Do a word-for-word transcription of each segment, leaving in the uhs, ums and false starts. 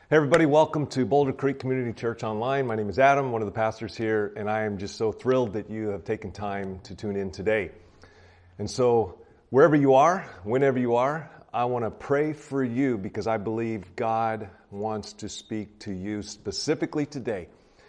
Hey everybody, welcome to Boulder Creek Community Church Online. My name is Adam, one of the pastors here, and I am just so thrilled that you have taken time to tune in today. And so, wherever you are, whenever you are, I want to pray for you because I believe God wants to speak to you specifically today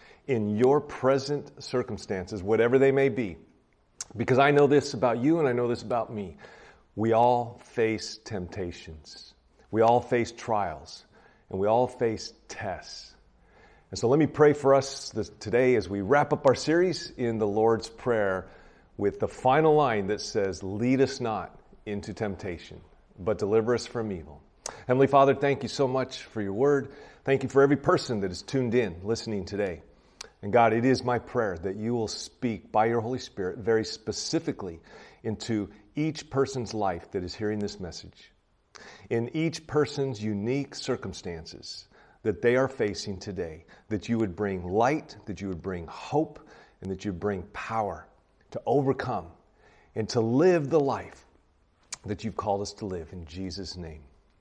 in your present circumstances, whatever they may be. Because I know this about you and I know this about me. We all face temptations. We all face trials. And we all face tests. And so let me pray for us this, today as we wrap up our series in the Lord's Prayer with the final line that says, "Lead us not into temptation, but deliver us from evil." Heavenly Father, thank you so much for your word. Thank you for every person that is tuned in, listening today. And God, it is my prayer that you will speak by your Holy Spirit very specifically into each person's life that is hearing this message. In each person's unique circumstances that they are facing today, that you would bring light, that you would bring hope, and that you would bring power to overcome and to live the life that you've called us to live. In Jesus' name,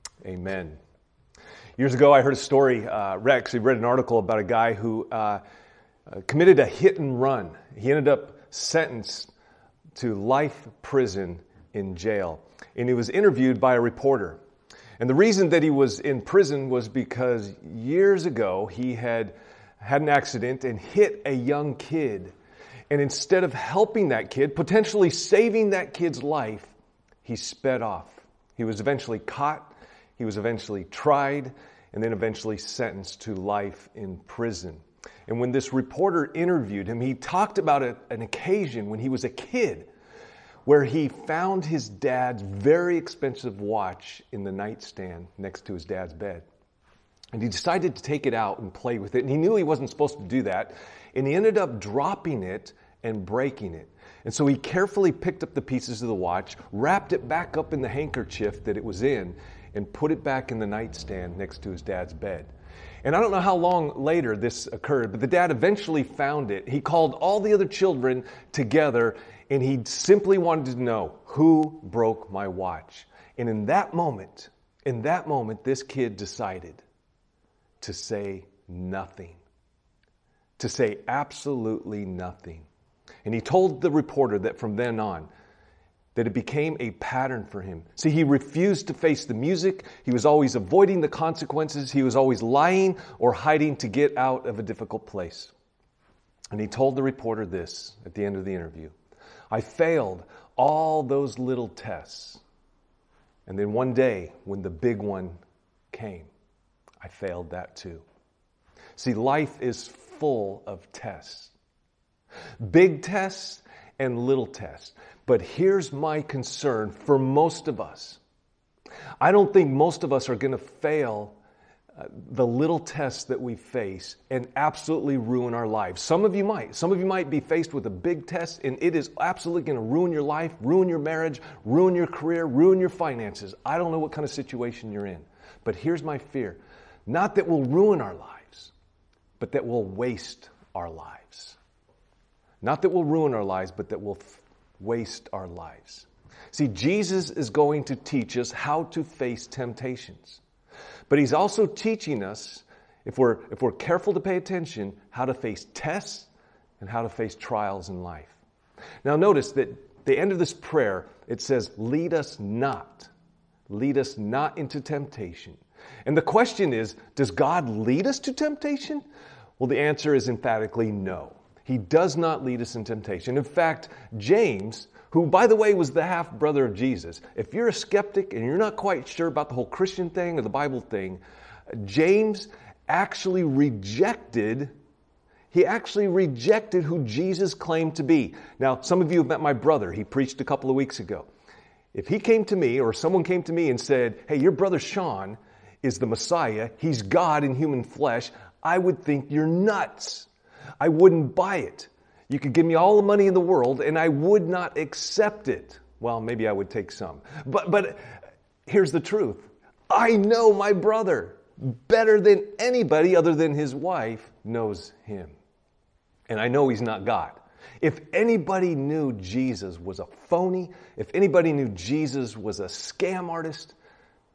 amen. Years ago, I heard a story, uh, Rex, he read an article about a guy who uh, uh, committed a hit and run. He ended up sentenced to life prison in jail. And he was interviewed by a reporter. And the reason that he was in prison was because years ago he had had an accident and hit a young kid. And instead of helping that kid, potentially saving that kid's life, he sped off. He was eventually caught, he was eventually tried, and then eventually sentenced to life in prison. And when this reporter interviewed him, he talked about a, an occasion when he was a kid where he found his dad's very expensive watch in the nightstand next to his dad's bed. And he decided to take it out and play with it. And he knew he wasn't supposed to do that. And he ended up dropping it and breaking it. And so he carefully picked up the pieces of the watch, wrapped it back up in the handkerchief that it was in, and put it back in the nightstand next to his dad's bed. And I don't know how long later this occurred, but the dad eventually found it. He called all the other children together, and he simply wanted to know who broke my watch. And in that moment, in that moment, this kid decided to say nothing. To say absolutely nothing. And he told the reporter that from then on, that it became a pattern for him. See, he refused to face the music. He was always avoiding the consequences. He was always lying or hiding to get out of a difficult place. And he told the reporter this at the end of the interview. I failed all those little tests. And then one day, when the big one came, I failed that too. See, life is full of tests. Big tests and little tests. But here's my concern for most of us. I don't think most of us are going to fail uh, the little tests that we face and absolutely ruin our lives. Some of you might. Some of you might be faced with a big test and it is absolutely going to ruin your life, ruin your marriage, ruin your career, ruin your finances. I don't know what kind of situation you're in. But here's my fear. Not that we'll ruin our lives, but that we'll waste our lives. Not that we'll ruin our lives, but that we'll f- waste our lives. See, Jesus is going to teach us how to face temptations. But he's also teaching us, if we're, if we're careful to pay attention, how to face tests and how to face trials in life. Now notice that at the end of this prayer, it says, lead us not. Lead us not into temptation. And the question is, does God lead us to temptation? Well, the answer is emphatically no. He does not lead us in temptation. In fact, James, who, by the way, was the half-brother of Jesus, if you're a skeptic and you're not quite sure about the whole Christian thing or the Bible thing, James actually rejected, he actually rejected who Jesus claimed to be. Now, some of you have met my brother. He preached a couple of weeks ago. If he came to me or someone came to me and said, hey, your brother Sean is the Messiah, he's God in human flesh, I would think you're nuts. I wouldn't buy it. You could give me all the money in the world and I would not accept it. Well, maybe I would take some. But but here's the truth. I know my brother better than anybody other than his wife knows him. And I know he's not God. If anybody knew Jesus was a phony, if anybody knew Jesus was a scam artist,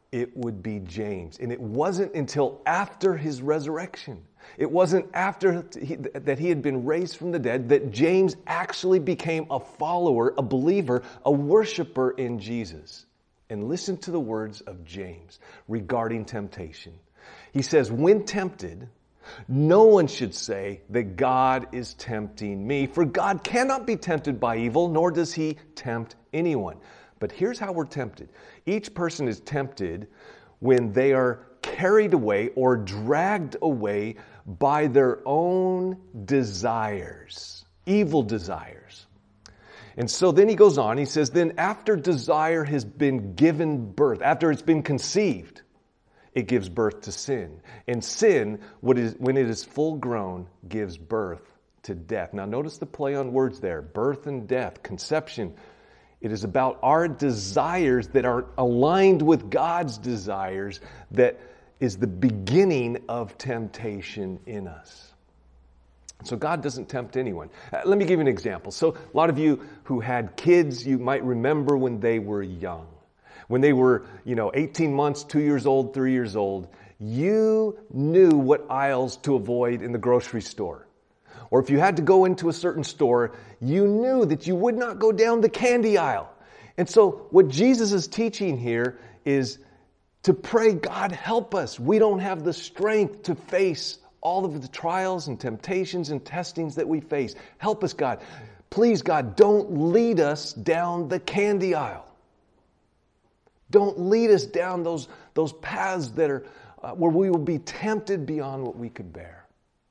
it would be James. And it wasn't until after his resurrection, it wasn't after he, that he had been raised from the dead, that James actually became a follower, a believer, a worshiper in Jesus. And listen to the words of James regarding temptation. He says, when tempted, no one should say that God is tempting me, for God cannot be tempted by evil, nor does he tempt anyone. But here's how we're tempted. Each person is tempted when they are carried away or dragged away by their own desires, evil desires. And so then he goes on, he says, then after desire has been given birth, after it's been conceived, it gives birth to sin. And sin, what is, when it is full grown, gives birth to death. Now notice the play on words there, birth and death, conception. It is about our desires that are aligned with God's desires that is the beginning of temptation in us. So God doesn't tempt anyone. Uh, let me give you an example. So a lot of you who had kids, you might remember when they were young. When they were, you know, eighteen months, two years old, three years old, you knew what aisles to avoid in the grocery store. Or if you had to go into a certain store, you knew that you would not go down the candy aisle. And so what Jesus is teaching here is to pray, God, help us. We don't have the strength to face all of the trials and temptations and testings that we face. Help us, God. Please, God, don't lead us down the candy aisle. Don't lead us down those, those paths that are uh, where we will be tempted beyond what we could bear.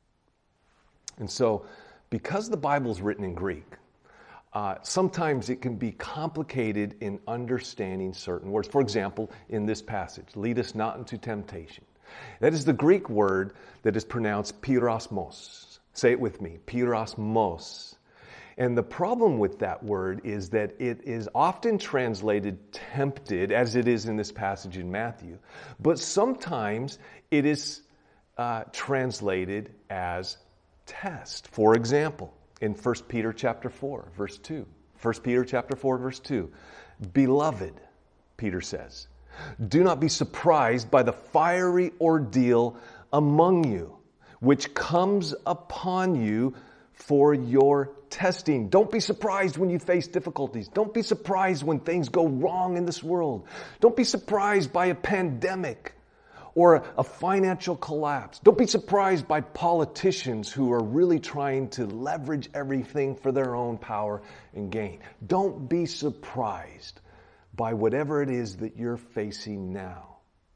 And so, because the Bible is written in Greek, uh, sometimes it can be complicated in understanding certain words. For example, in this passage, lead us not into temptation. That is the Greek word that is pronounced pyrosmos. Say it with me, pyrosmos. And the problem with that word is that it is often translated tempted, as it is in this passage in Matthew. But sometimes it is uh, translated as test. For example, in First Peter chapter four, verse two. First Peter chapter four, verse two. Beloved, Peter says, do not be surprised by the fiery ordeal among you, which comes upon you for your testing. Don't be surprised when you face difficulties. Don't be surprised when things go wrong in this world. Don't be surprised by a pandemic or a financial collapse. Don't be surprised by politicians who are really trying to leverage everything for their own power and gain. Don't be surprised by whatever it is that you're facing now.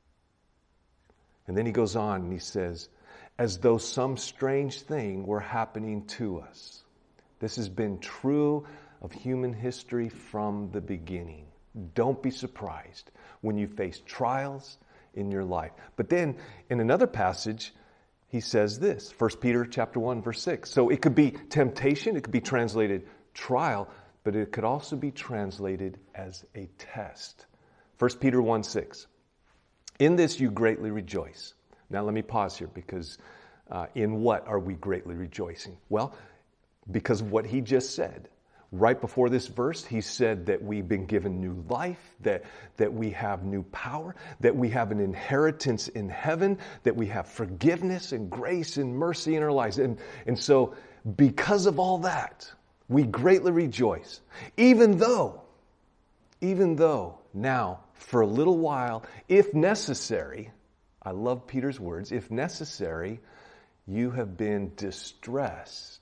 And then he goes on and he says, as though some strange thing were happening to us. This has been true of human history from the beginning. Don't be surprised when you face trials in your life. But then in another passage, he says this, First Peter chapter one, verse six. So it could be temptation, it could be translated trial, but it could also be translated as a test. First Peter one, six. In this you greatly rejoice. Now let me pause here because uh, in what are we greatly rejoicing? Well, because of what he just said. Right before this verse, he said that we've been given new life, that, that we have new power, that we have an inheritance in heaven, that we have forgiveness and grace and mercy in our lives. And, and so because of all that, we greatly rejoice. Even though, even though now, for a little while, if necessary, I love Peter's words, if necessary, you have been distressed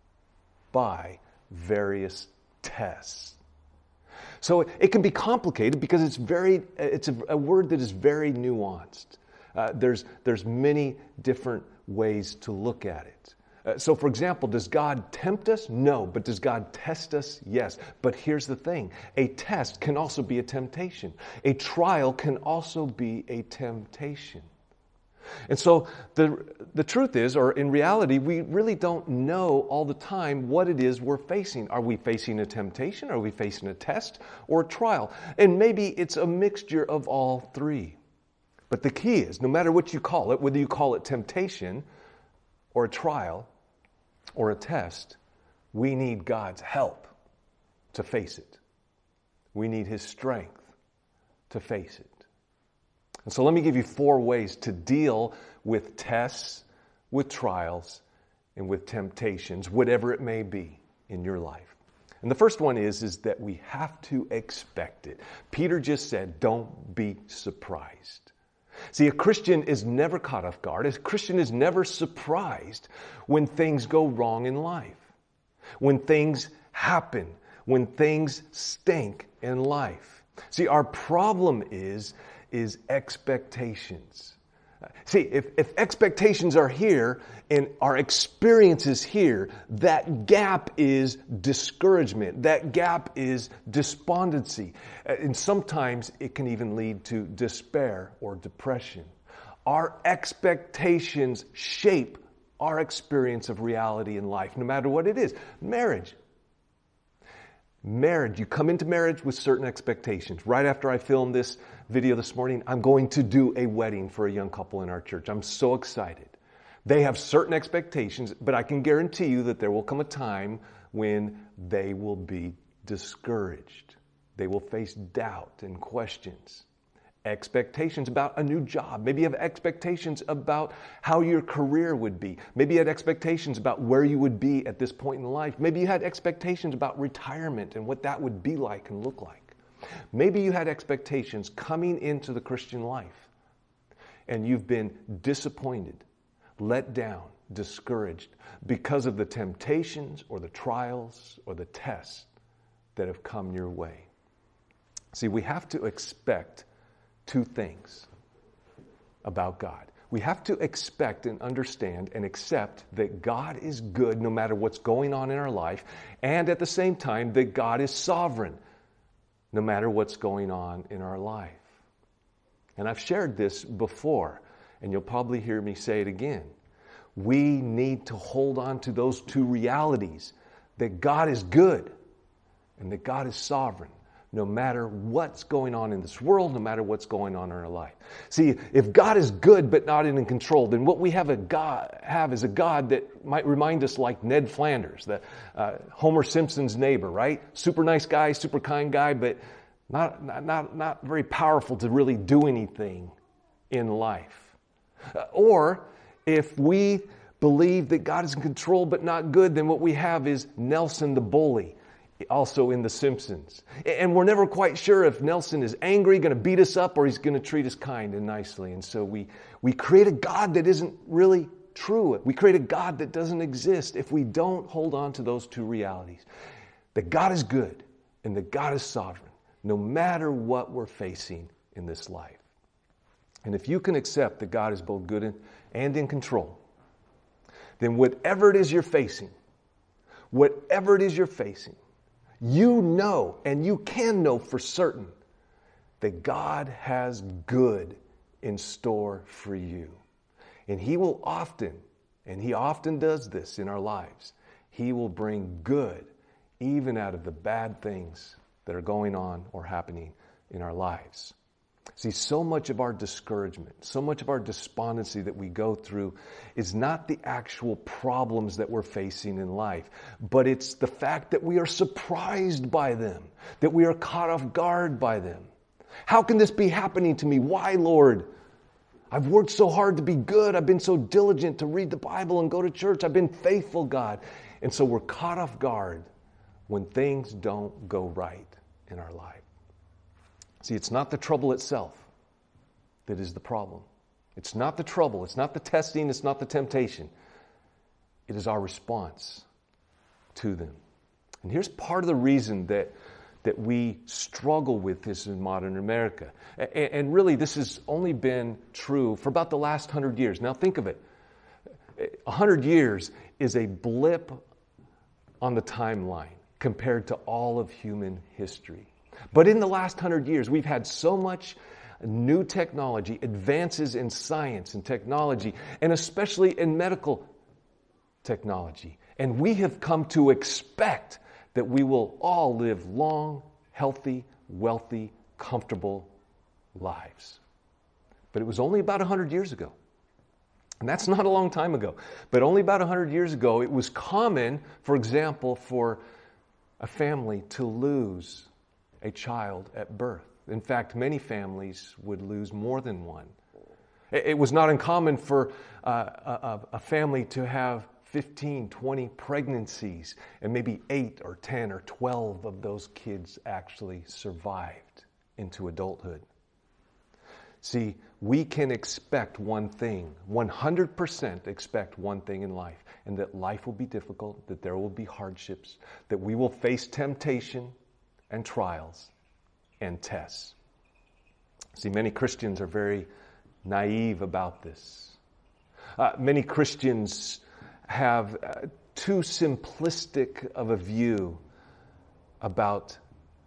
by various tests. So it can be complicated because it's very, it's a, a word that is very nuanced. Uh, there's, there's many different ways to look at it. Uh, so for example, does God tempt us? No. But does God test us? Yes. But here's the thing. A test can also be a temptation. A trial can also be a temptation. And so the the truth is, or in reality, we really don't know all the time what it is we're facing. Are we facing a temptation? Are we facing a test or a trial? And maybe it's a mixture of all three. But the key is, no matter what you call it, whether you call it temptation or a trial or a test, we need God's help to face it. We need His strength to face it. And so let me give you four ways to deal with tests, with trials, and with temptations, whatever it may be in your life. And the first one is, is that we have to expect it. Peter just said, don't be surprised. See, a Christian is never caught off guard. A Christian is never surprised when things go wrong in life, when things happen, when things stink in life. See, our problem is, is expectations. See, if, if expectations are here and our experience is here, that gap is discouragement. That gap is despondency. And sometimes it can even lead to despair or depression. Our expectations shape our experience of reality in life, no matter what it is. Marriage. Marriage, you come into marriage with certain expectations. Right after I filmed this video this morning, I'm going to do a wedding for a young couple in our church. I'm so excited. They have certain expectations, but I can guarantee you that there will come a time when they will be discouraged. They will face doubt and questions. Expectations about a new job. Maybe you have expectations about how your career would be. Maybe you had expectations about where you would be at this point in life. Maybe you had expectations about retirement and what that would be like and look like. Maybe you had expectations coming into the Christian life and you've been disappointed, let down, discouraged because of the temptations or the trials or the tests that have come your way. See, we have to expect two things about God. We have to expect and understand and accept that God is good no matter what's going on in our life, and at the same time that God is sovereign no matter what's going on in our life. And I've shared this before, and you'll probably hear me say it again. We need to hold on to those two realities, that God is good and that God is sovereign, no matter what's going on in this world, no matter what's going on in our life. See, if God is good but not in control, then what we have a God have is a God that might remind us like Ned Flanders, the uh, Homer Simpson's neighbor, right? Super nice guy, super kind guy, but not not not, not very powerful to really do anything in life. Uh, or if we believe that God is in control but not good, then what we have is Nelson the bully, also in The Simpsons. And we're never quite sure if Nelson is angry, going to beat us up, or he's going to treat us kind and nicely. And so we, we create a God that isn't really true. We create a God that doesn't exist if we don't hold on to those two realities. That God is good and that God is sovereign, no matter what we're facing in this life. And if you can accept that God is both good and in control, then whatever it is you're facing, whatever it is you're facing, you know, and you can know for certain that God has good in store for you. And He will often, and He often does this in our lives, He will bring good even out of the bad things that are going on or happening in our lives. See, so much of our discouragement, so much of our despondency that we go through is not the actual problems that we're facing in life, but it's the fact that we are surprised by them, that we are caught off guard by them. How can this be happening to me? Why, Lord? I've worked so hard to be good. I've been so diligent to read the Bible and go to church. I've been faithful, God. And so we're caught off guard when things don't go right in our life. See, it's not the trouble itself that is the problem. It's not the trouble. It's not the testing. It's not the temptation. It is our response to them. And here's part of the reason that, that we struggle with this in modern America. And, and really, this has only been true for about the last hundred years. Now, think of it. A hundred years is a blip on the timeline compared to all of human history. But in the last hundred years, we've had so much new technology, advances in science and technology, and especially in medical technology. And we have come to expect that we will all live long, healthy, wealthy, comfortable lives. But it was only about one hundred years ago. And that's not a long time ago. But only about one hundred years ago, it was common, for example, for a family to lose a child at birth. In fact, many families would lose more than one. It was not uncommon for uh, a, a family to have fifteen, twenty pregnancies, and maybe eight or ten or twelve of those kids actually survived into adulthood. See, we can expect one thing, one hundred percent expect one thing in life, and that life will be difficult, that there will be hardships, that we will face temptation and trials and tests. See, many Christians are very naive about this. Uh, many Christians have uh, too simplistic of a view about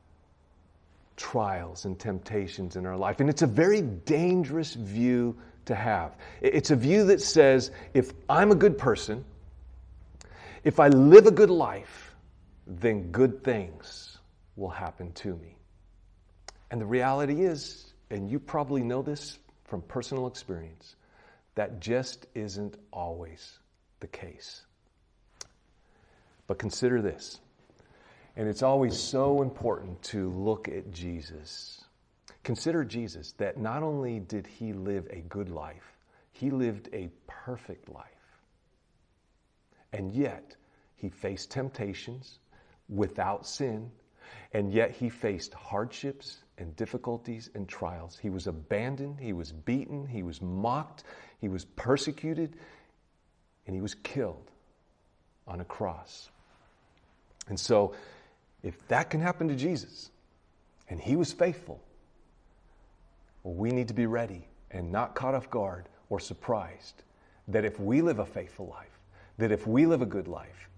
trials and temptations in our life. And it's a very dangerous view to have. It's a view that says, if I'm a good person, if I live a good life, then good things will happen to me. And the reality is, and you probably know this from personal experience, that just isn't always the case. But consider this, and it's always so important to look at Jesus. Consider Jesus, that not only did he live a good life, he lived a perfect life. And yet, he faced temptations without sin, and yet he faced hardships and difficulties and trials. He was abandoned, he was beaten, he was mocked, he was persecuted, and he was killed on a cross. And so, if that can happen to Jesus, and he was faithful, well, we need to be ready and not caught off guard or surprised that if we live a faithful life, that if we live a good life,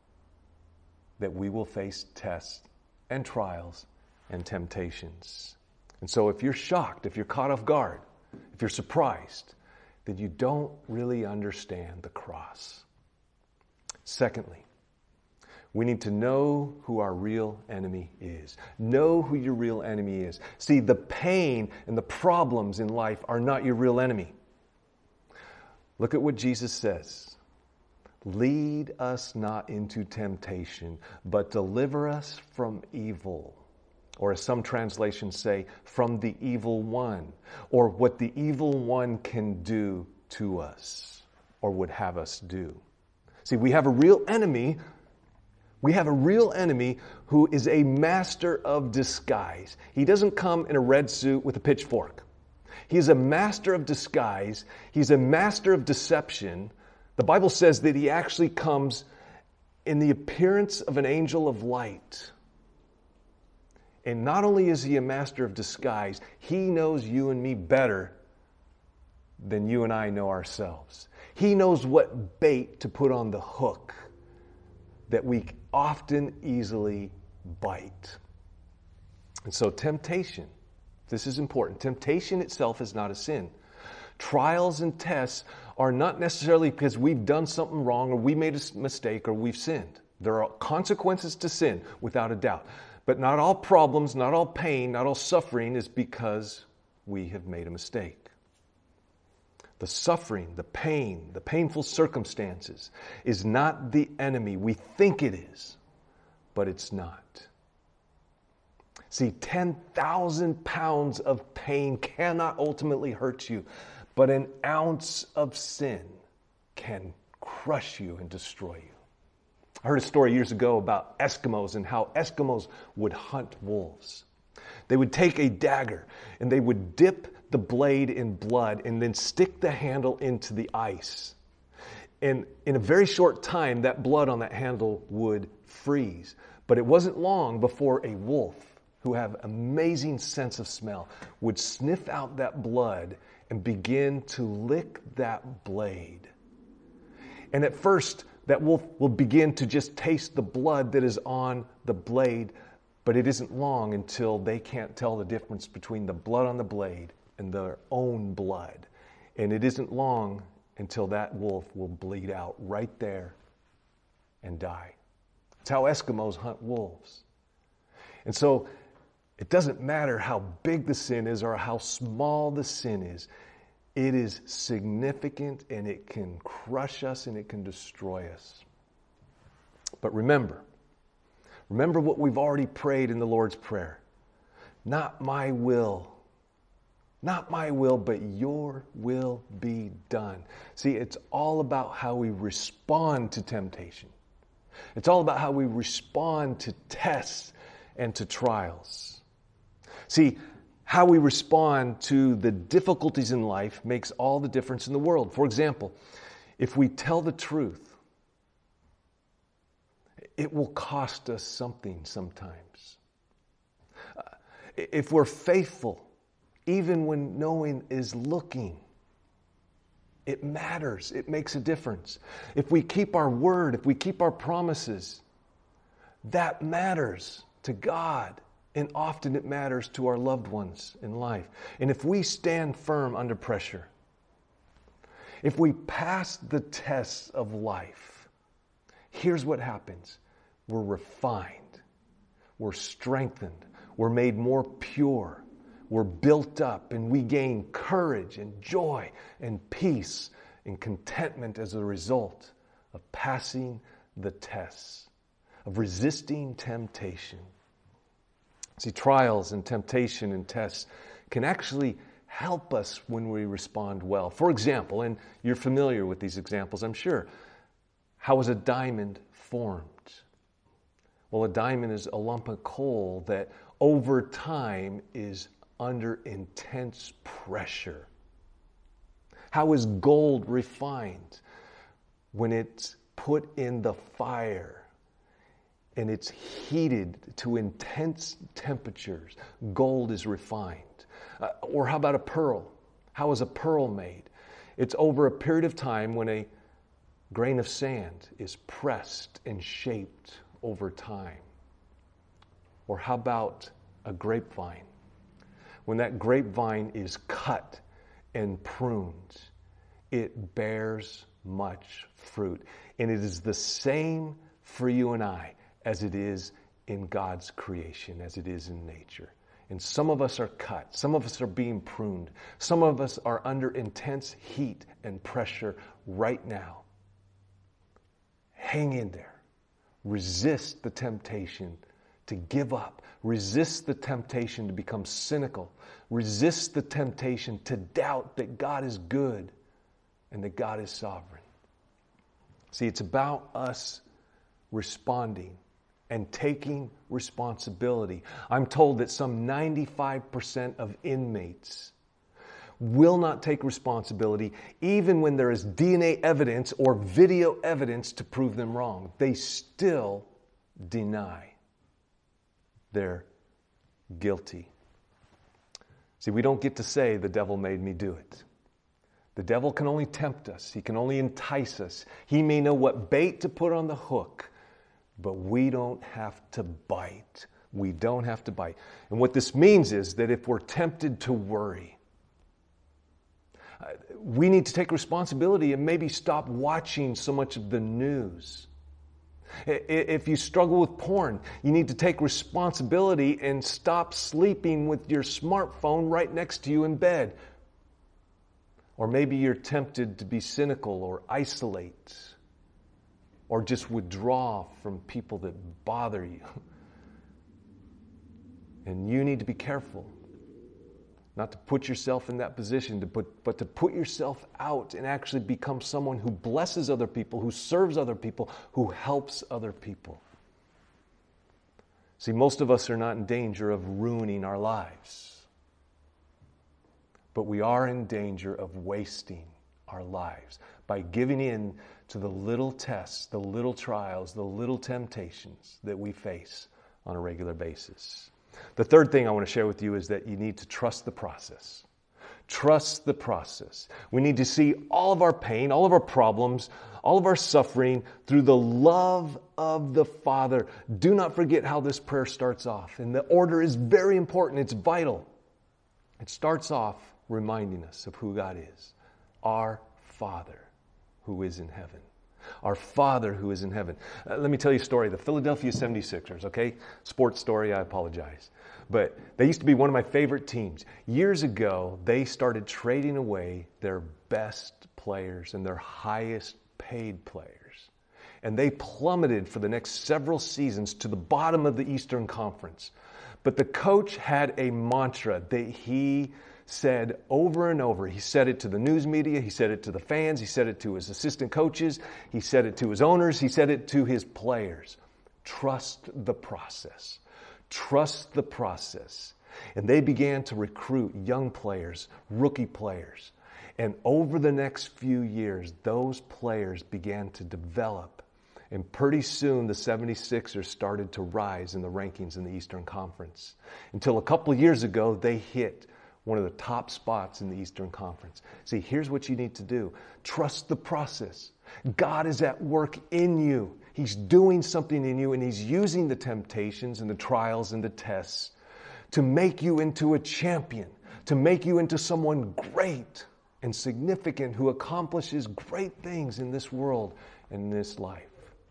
that we will face tests and trials and temptations. And so if you're shocked, if you're caught off guard, if you're surprised, then you don't really understand the cross. Secondly, we need to know who our real enemy is. Know who your real enemy is. See, the pain and the problems in life are not your real enemy. Look at what Jesus says. Lead us not into temptation, but deliver us from evil. Or as some translations say, from the evil one. Or what the evil one can do to us, or would have us do. See, we have a real enemy. We have a real enemy who is a master of disguise. He doesn't come in a red suit with a pitchfork. He's a master of disguise. He's a master of deception. The Bible says that he actually comes in the appearance of an angel of light. And not only is he a master of disguise, he knows you and me better than you and I know ourselves. He knows what bait to put on the hook that we often easily bite. And so temptation, this is important. Temptation itself is not a sin. Trials and tests are not necessarily because we've done something wrong or we made a mistake or we've sinned. There are consequences to sin, without a doubt. But not all problems, not all pain, not all suffering is because we have made a mistake. The suffering, the pain, the painful circumstances is not the enemy. We think it is, but it's not. See, ten thousand pounds of pain cannot ultimately hurt you, but an ounce of sin can crush you and destroy you. I heard a story years ago about Eskimos and how Eskimos would hunt wolves. They would take a dagger and they would dip the blade in blood and then stick the handle into the ice. And in a very short time, that blood on that handle would freeze. But it wasn't long before a wolf, who have amazing sense of smell, would sniff out that blood and begin to lick that blade. And at first, that wolf will begin to just taste the blood that is on the blade, but it isn't long until they can't tell the difference between the blood on the blade and their own blood. And it isn't long until that wolf will bleed out right there and die. It's how Eskimos hunt wolves. And so it doesn't matter how big the sin is or how small the sin is. It is significant and it can crush us and it can destroy us. But remember, remember what we've already prayed in the Lord's Prayer. Not my will. Not my will, but your will be done. See, it's all about how we respond to temptation. It's all about how we respond to tests and to trials. See, how we respond to the difficulties in life makes all the difference in the world. For example, if we tell the truth, it will cost us something sometimes. Uh, if we're faithful, even when no one is looking, it matters. It makes a difference. If we keep our word, if we keep our promises, that matters to God. And often it matters to our loved ones in life. And if we stand firm under pressure, if we pass the tests of life, here's what happens. We're refined. We're strengthened. We're made more pure. We're built up, and we gain courage and joy and peace and contentment as a result of passing the tests, of resisting temptation. See, trials and temptation and tests can actually help us when we respond well. For example, and you're familiar with these examples, I'm sure. How is a diamond formed? Well, a diamond is a lump of coal that over time is under intense pressure. How is gold refined? When it's put in the fire and it's heated to intense temperatures, gold is refined. Uh, or how about a pearl? How is a pearl made? It's over a period of time when a grain of sand is pressed and shaped over time. Or how about a grapevine? When that grapevine is cut and pruned, it bears much fruit. And it is the same for you and I as it is in God's creation, as it is in nature. And some of us are cut. Some of us are being pruned. Some of us are under intense heat and pressure right now. Hang in there. Resist the temptation to give up. Resist the temptation to become cynical. Resist the temptation to doubt that God is good and that God is sovereign. See, it's about us responding and taking responsibility. I'm told that some ninety-five percent of inmates will not take responsibility even when there is D N A evidence or video evidence to prove them wrong. They still deny they're guilty. See, we don't get to say the devil made me do it. The devil can only tempt us. He can only entice us. He may know what bait to put on the hook, but we don't have to bite. We don't have to bite. And what this means is that if we're tempted to worry, we need to take responsibility and maybe stop watching so much of the news. If you struggle with porn, you need to take responsibility and stop sleeping with your smartphone right next to you in bed. Or maybe you're tempted to be cynical or isolate or just withdraw from people that bother you. And you need to be careful not to put yourself in that position, to put, but to put yourself out and actually become someone who blesses other people, who serves other people, who helps other people. See, most of us are not in danger of ruining our lives, but we are in danger of wasting our lives by giving in to the little tests, the little trials, the little temptations that we face on a regular basis. The third thing I want to share with you is that you need to trust the process. Trust the process. We need to see all of our pain, all of our problems, all of our suffering through the love of the Father. Do not forget how this prayer starts off. And the order is very important. It's vital. It starts off reminding us of who God is. Our Father who is in heaven. Our Father who is in heaven. Uh, let me tell you a story. The Philadelphia seventy-sixers, okay? Sports story, I apologize. But they used to be one of my favorite teams. Years ago, they started trading away their best players and their highest paid players. And they plummeted for the next several seasons to the bottom of the Eastern Conference. But the coach had a mantra that he said over and over. He said it to the news media, he said it to the fans, he said it to his assistant coaches, he said it to his owners, he said it to his players. Trust the process. Trust the process. And they began to recruit young players, rookie players. And over the next few years, those players began to develop. And pretty soon, the seventy-sixers started to rise in the rankings in the Eastern Conference. Until a couple of years ago, they hit one of the top spots in the Eastern Conference. See, here's what you need to do. Trust the process. God is at work in you. He's doing something in you, and He's using the temptations and the trials and the tests to make you into a champion, to make you into someone great and significant who accomplishes great things in this world and in this life.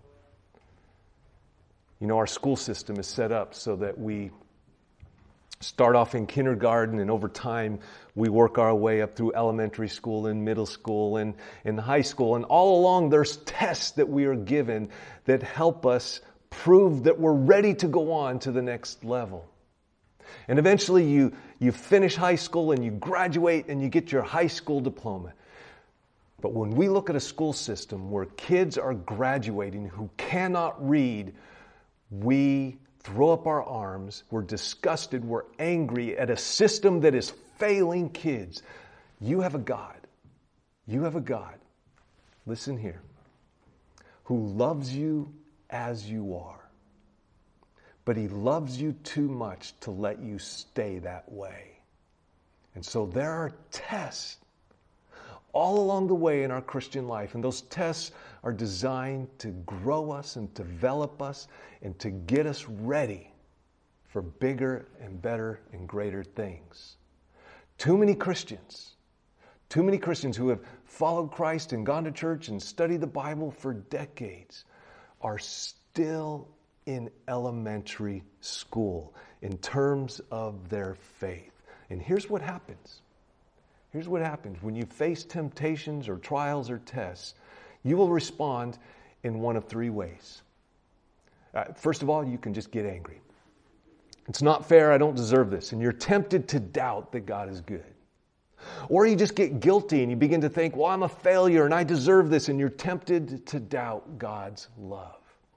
You know, our school system is set up so that we start off in kindergarten, and over time we work our way up through elementary school and middle school and in high school. And all along there's tests that we are given that help us prove that we're ready to go on to the next level. And eventually you, you finish high school and you graduate and you get your high school diploma. But when we look at a school system where kids are graduating who cannot read, we throw up our arms, we're disgusted, we're angry at a system that is failing kids. You have a God. You have a God. Listen here. Who loves you as you are. But He loves you too much to let you stay that way. And so there are tests all along the way in our Christian life. And those tests are designed to grow us and develop us and to get us ready for bigger and better and greater things. Too many Christians, too many Christians who have followed Christ and gone to church and studied the Bible for decades are still in elementary school in terms of their faith. And here's what happens. Here's what happens. When you face temptations or trials or tests, you will respond in one of three ways. Uh, first of all, you can just get angry. It's not fair, I don't deserve this. And you're tempted to doubt that God is good. Or you just get guilty and you begin to think, well, I'm a failure and I deserve this. And you're tempted to doubt God's love.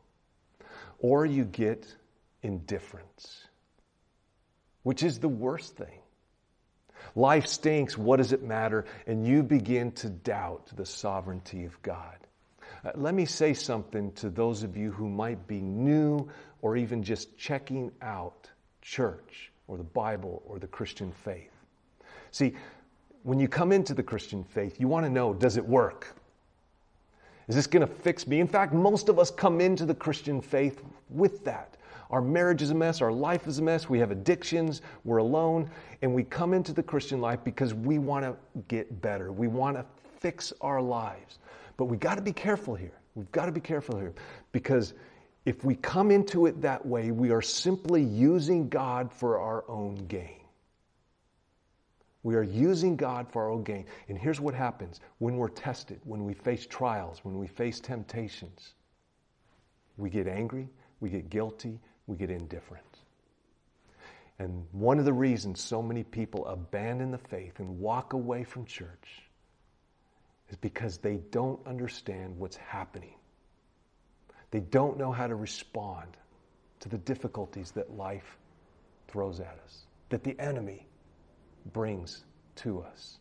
Or you get indifference, which is the worst thing. Life stinks, what does it matter? And you begin to doubt the sovereignty of God. Uh, let me say something to those of you who might be new or even just checking out church or the Bible or the Christian faith. See, when you come into the Christian faith, you want to know, does it work? Is this going to fix me? In fact, most of us come into the Christian faith with that. Our marriage is a mess, our life is a mess, we have addictions, we're alone, and we come into the Christian life because we want to get better. We want to fix our lives. But we got to be careful here. We've got to be careful here because if we come into it that way, we are simply using God for our own gain. We are using God for our own gain. And here's what happens when we're tested, when we face trials, when we face temptations. We get angry, we get guilty, we get indifferent. And one of the reasons so many people abandon the faith and walk away from church is because they don't understand what's happening. They don't know how to respond to the difficulties that life throws at us, that the enemy brings to us.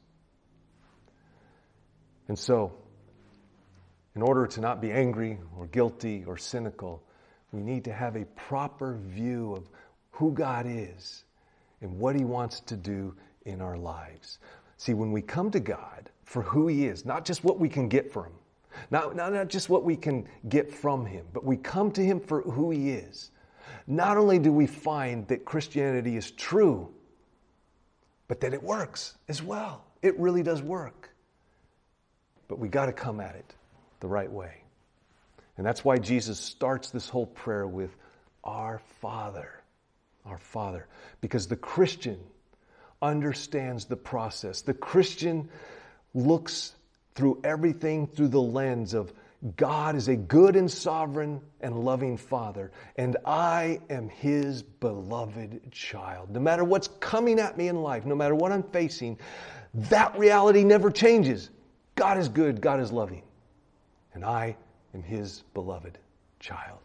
And so, in order to not be angry or guilty or cynical, we need to have a proper view of who God is and what He wants to do in our lives. See, when we come to God for who He is, not just what we can get from Him, not, not, not just what we can get from Him, but we come to Him for who He is, not only do we find that Christianity is true, but that it works as well. It really does work. But we got to come at it the right way. And that's why Jesus starts this whole prayer with our Father, our Father. Because the Christian understands the process. The Christian looks through everything through the lens of God is a good and sovereign and loving Father, and I am His beloved child. No matter what's coming at me in life, no matter what I'm facing, that reality never changes. God is good, God is loving, and I am His beloved child.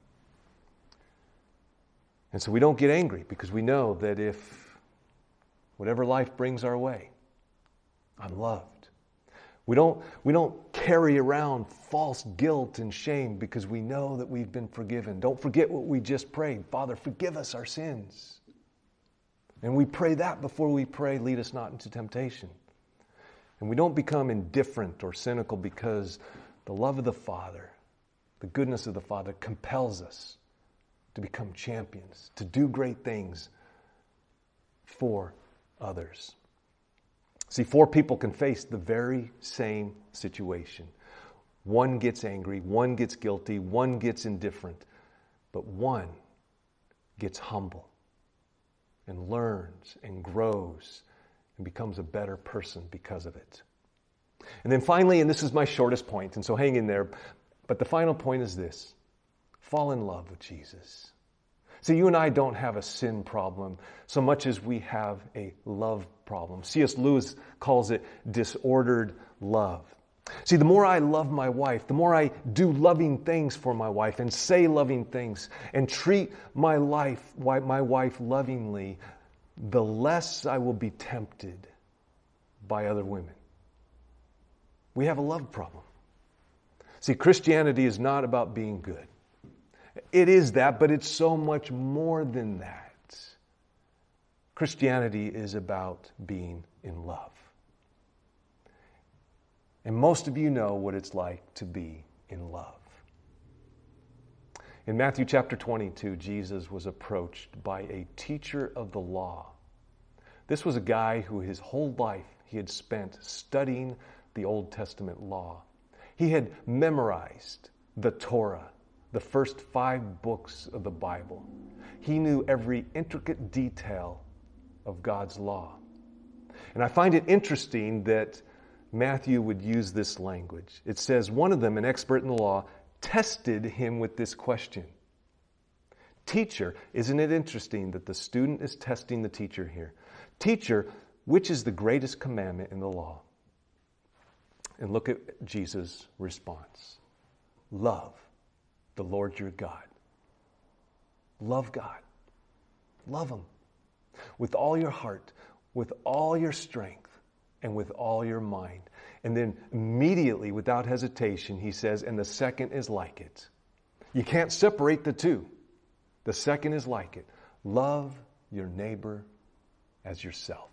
And so we don't get angry because we know that if whatever life brings our way, I'm loved. We don't, we don't carry around false guilt and shame because we know that we've been forgiven. Don't forget what we just prayed. Father, forgive us our sins. And we pray that before we pray, lead us not into temptation. And we don't become indifferent or cynical because the love of the Father, the goodness of the Father compels us to become champions, to do great things for others. See, four people can face the very same situation. One gets angry, one gets guilty, one gets indifferent, but one gets humble and learns and grows and becomes a better person because of it. And then finally, and this is my shortest point, and so hang in there, but the final point is this: fall in love with Jesus. See, you and I don't have a sin problem so much as we have a love problem. C S Lewis calls it disordered love. See, the more I love my wife, the more I do loving things for my wife and say loving things and treat my life, my wife lovingly, the less I will be tempted by other women. We have a love problem. See, Christianity is not about being good. It is that, but it's so much more than that. Christianity is about being in love. And most of you know what it's like to be in love. In Matthew chapter twenty-two, Jesus was approached by a teacher of the law. This was a guy who his whole life he had spent studying the Old Testament law. He had memorized the Torah, the first five books of the Bible. He knew every intricate detail of God's law. And I find it interesting that Matthew would use this language. It says, one of them, an expert in the law, tested him with this question. Teacher, isn't it interesting that the student is testing the teacher here? Teacher, which is the greatest commandment in the law? And look at Jesus' response. Love the Lord your God. Love God. Love Him with all your heart, with all your strength, and with all your mind. And then immediately, without hesitation, he says, and the second is like it. You can't separate the two. The second is like it. Love your neighbor as yourself.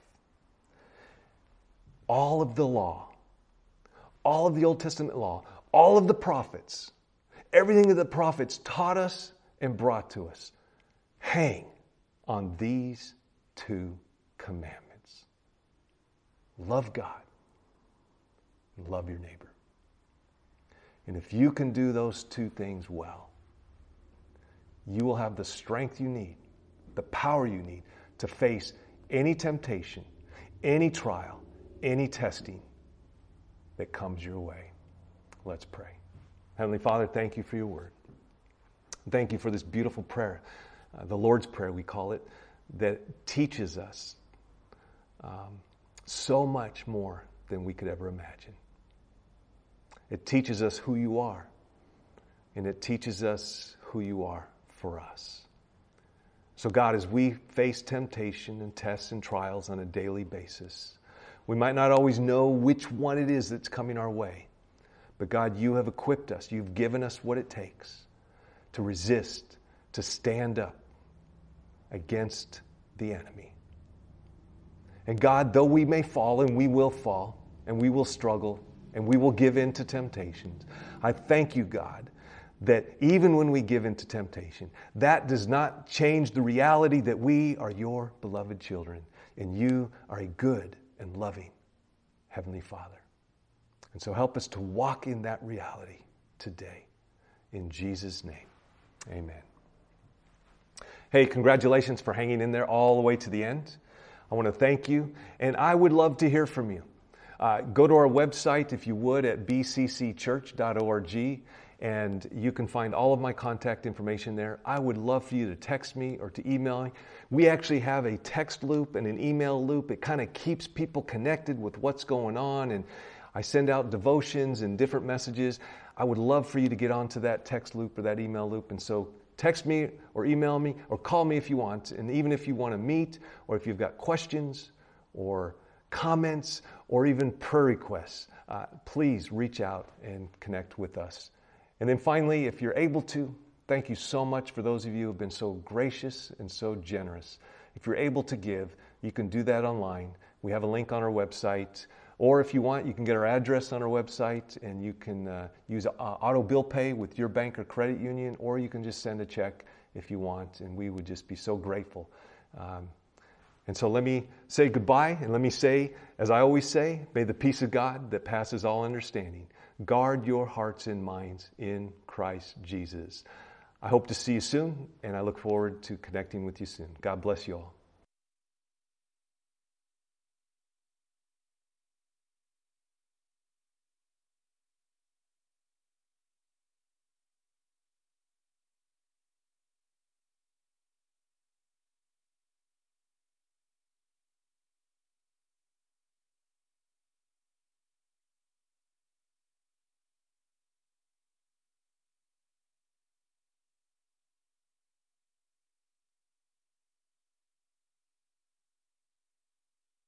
All of the law, all of the Old Testament law, all of the prophets, everything that the prophets taught us and brought to us hang on these two commandments. Love God and love your neighbor. And if you can do those two things well, you will have the strength you need, the power you need to face any temptation, any trial, any testing that comes your way. Let's pray. Heavenly Father, thank you for your word. Thank you for this beautiful prayer, uh, the Lord's Prayer we call it, that teaches us um, so much more than we could ever imagine. It teaches us who you are, and it teaches us who you are for us. So God, as we face temptation and tests and trials on a daily basis, we might not always know which one it is that's coming our way. But God, you have equipped us. You've given us what it takes to resist, to stand up against the enemy. And God, though we may fall, and we will fall, and we will struggle, and we will give in to temptations, I thank you, God, that even when we give in to temptation, that does not change the reality that we are your beloved children, and you are a good and loving Heavenly Father. And so help us to walk in that reality today. In Jesus' name, amen. Hey, congratulations for hanging in there all the way to the end. I want to thank you, and I would love to hear from you. Uh, go to our website, if you would, at b c c church dot org, and you can find all of my contact information there. I would love for you to text me or to email me. We actually have a text loop and an email loop. It kind of keeps people connected with what's going on, and I send out devotions and different messages. I would love for you to get onto that text loop or that email loop, and so text me or email me or call me if you want. And even if you want to meet, or if you've got questions or comments or even prayer requests, uh, please reach out and connect with us. And then finally, if you're able to, thank you so much for those of you who have been so gracious and so generous. If you're able to give, you can do that online. We have a link on our website. Or if you want, you can get our address on our website, and you can uh, use uh, auto bill pay with your bank or credit union, or you can just send a check if you want, and we would just be so grateful. Um, and so let me say goodbye, and let me say, as I always say, may the peace of God that passes all understanding guard your hearts and minds in Christ Jesus. I hope to see you soon, and I look forward to connecting with you soon. God bless you all.